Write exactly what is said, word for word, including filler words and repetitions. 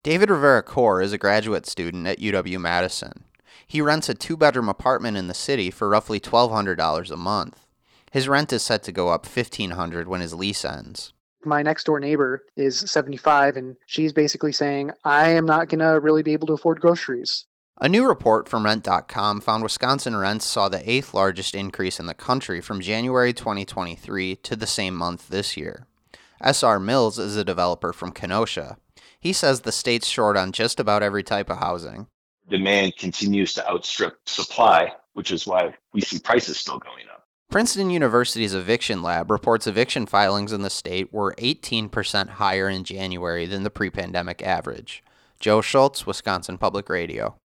David Rivera Core is a graduate student at U W-Madison. He rents a two-bedroom apartment in the city for roughly twelve hundred dollars a month. His rent is set to go up fifteen hundred dollars when his lease ends. My next door neighbor is seventy-five, and she's basically saying, I am not going to really be able to afford groceries. A new report from rent dot com found Wisconsin rents saw the eighth largest increase in the country from January twenty twenty-three to the same month this year. S R Mills is a developer from Kenosha. He says the state's short on just about every type of housing. Demand continues to outstrip supply, which is why we see prices still going up. Princeton University's eviction lab reports eviction filings in the state were eighteen percent higher in January than the pre-pandemic average. Joe Schultz, Wisconsin Public Radio.